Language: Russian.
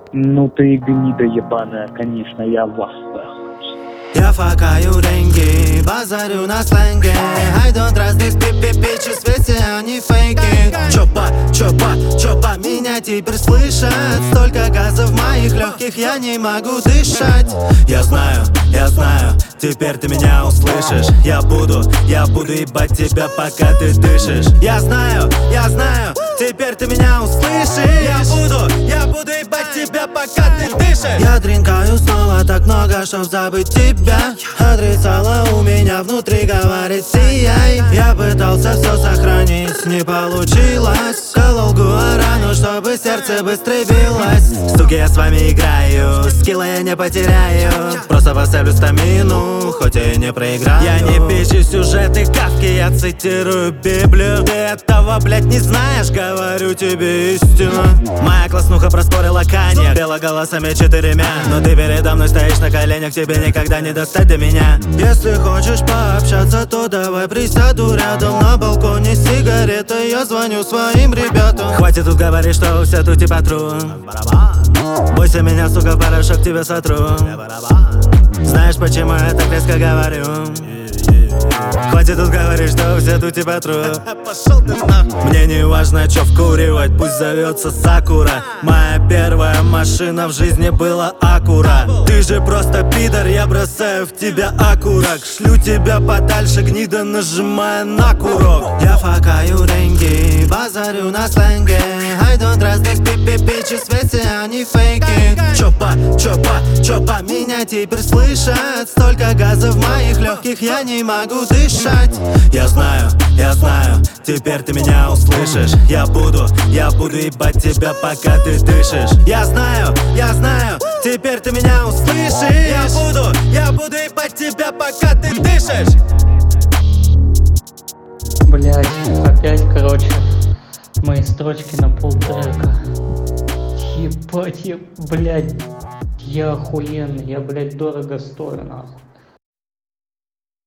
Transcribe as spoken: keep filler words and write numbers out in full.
Ну ты гнида ебаная, конечно, я в восторге. Я факаю деньги, базарю на сленге. I don't trust these bitches, ведь все они фейки. Чопа, чопа, чопа, меня теперь слышат. Столько газа в моих легких, я не могу дышать. Я знаю, я знаю, теперь ты меня услышишь. Я буду, я буду ебать тебя, пока ты дышишь. Я знаю, я знаю, теперь ты меня услышишь. Я буду, я буду ебать тебя, пока ты дышишь. Я дринкаю снова так много, чтоб забыть тебя. Отрицала у меня внутри, говорит сияй. Я пытался все сохранить, не получилось. Колол гуарану, чтобы сердце быстрее билось. Суки, я с вами играю, скилла я не потеряю. Просто поставлю стамину, хоть и не проиграю. Я не пишу сюжеты Кафки, я цитирую Библию. Ты этого, блять, не знаешь, говорю тебе истину. Моя класснуха проспорила коньяк белоголосами четырьмя. Но ты передо мной стоишь на коленях, тебе никогда не достать до меня. Если хочешь пообщаться, то давай присяду рядом. На балконе сигарета, я звоню своим ребятам. Хватит тут говорить, что все тут и потру. Бойся меня, сука, в порошок тебе сотру. Знаешь, почему я так резко говорю? Хватит тут говорить, что все тут и потру. Мне не важно, что вкуривать, пусть зовется Сакура. Моя первая машина в жизни была Акура. Ты же просто пидор, я бросаю в тебя окурок. Шлю тебя подальше, гнида, нажимая на курок. Я факаю деньги, базарю на сленге. I don't trust these bitches, ведь все они фейки. Чопа, чопа, чопа, меня теперь слышат. Столько газа в моих легких, я не могу дышать. Я знаю, я знаю, теперь ты меня услышишь. Я буду, я буду ебать тебя, пока ты дышишь. Я знаю, я знаю, теперь ты меня услышишь. Я буду, я буду ебать тебя, пока ты дышишь. Блять, опять, короче, мои строчки на полтрека. Ебать, я, блять, я охуенный, я, блять, дорого стою, нахуй.